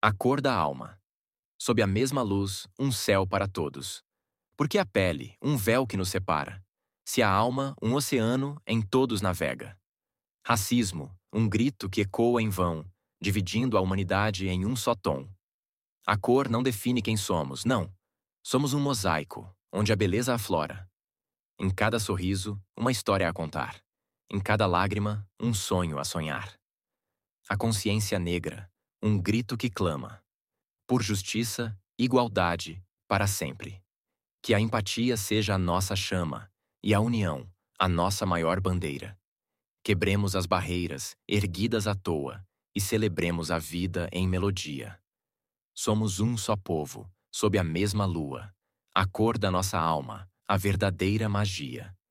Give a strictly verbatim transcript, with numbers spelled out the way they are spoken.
A cor da alma. Sob a mesma luz, um céu para todos. Porque a pele, um véu que nos separa. Se a alma, um oceano, em todos navega. Racismo, um grito que ecoa em vão, dividindo a humanidade em um só tom. A cor não define quem somos, não. Somos um mosaico, onde a beleza aflora. Em cada sorriso, uma história a contar. Em cada lágrima, um sonho a sonhar. A consciência negra, um grito que clama. Por justiça, igualdade, para sempre. Que a empatia seja a nossa chama e a união, a nossa maior bandeira. Quebremos as barreiras, erguidas à toa, e celebremos a vida em melodia. Somos um só povo, sob a mesma lua, a cor da nossa alma, a verdadeira magia.